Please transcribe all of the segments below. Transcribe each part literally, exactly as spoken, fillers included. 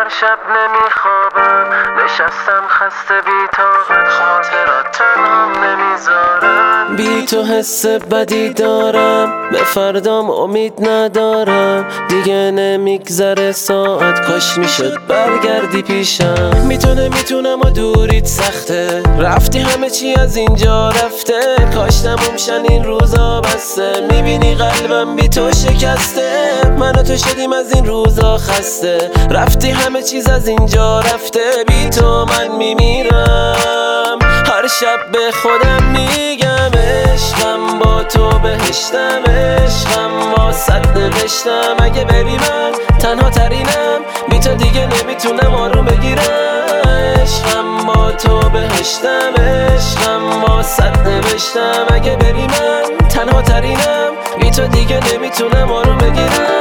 هر شب نمیخوابم، نشستم خسته بی طاقت، خاطرات تنهام نمیذارم. بی تو حس بدی دارم، به فردام امید ندارم. دیگه نمیگذره ساعت، کاش میشد برگردی پیشم. میتونه میتونم و دوریت سخته، رفتی همه چی از اینجا رفته. کاش تموم این روزا بسته، میبینی قلبم بی تو شکسته. من و تو شدیم از این روزا خسته، رفتی همه چیز از اینجا رفته. بی تو من میمیرم، هر شب به خودم میگم عشقم با تو بهشتم، عشقم واسط نوشتم. اگه بری من تنها ترینم، بی تو دیگه نمیتونم آروم بگیرم. عشقم با تو بهشتم، عشقم واسط نوشتم. اگه بری من تنها ترینم، بی تو دیگه نمیتونم آروم بگیرم.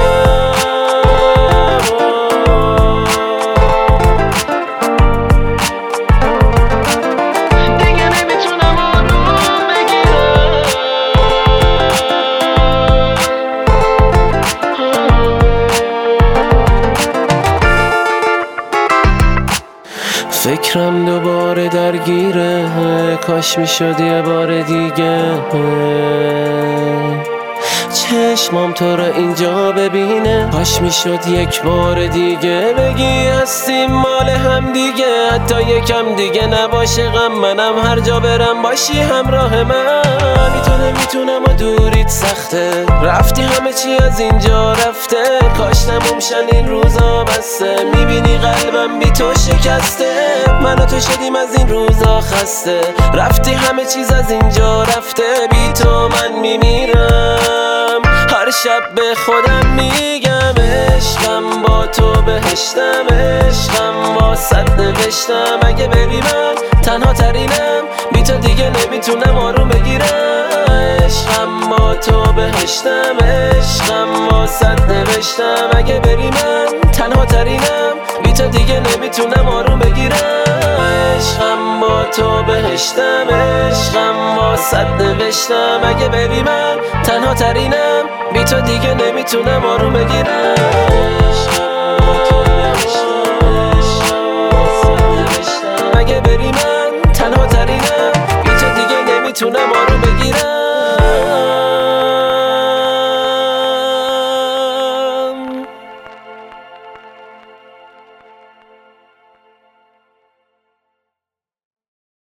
فکرم دوباره درگیره، کاش میشد یه بار دیگه چشمام تو رو اینجا ببینه. کاش میشد یک بار دیگه بگی هستیم مال هم دیگه. حتی یکم دیگه نباشه غم، منم هر جا برم باشی همراه من. میتونه میتونم و دوریت سخته، رفتی همه چی از اینجا رفته. کاش تموم شن این روزا بسته، میبینی قلبم بی تو شکسته. من و تو شدیم از این روزا خسته، رفتی همه چیز از اینجا رفته. بی تو من میمیرم، هر شب به خودم میگم عشقم با تو بهشتم، عشقم واسط نوشتم. اگه بری من تنها ترینم، بی تو دیگه نمیتونم آروم بگیرم. عشقم با تو بهشتم، عشقم واسط نوشتم. اگه بری من تنها ترینم، بی تو دیگه نمیتونم آروم بگیرم. عشقم با تو بهشتم، عشقم واسط نوشتم. اگه بری من تنها ترینم، بی تو دیگه نمیتونم آروم بگیرم. اگه بری من تنها ترینم، بی تو دیگه نمیتونم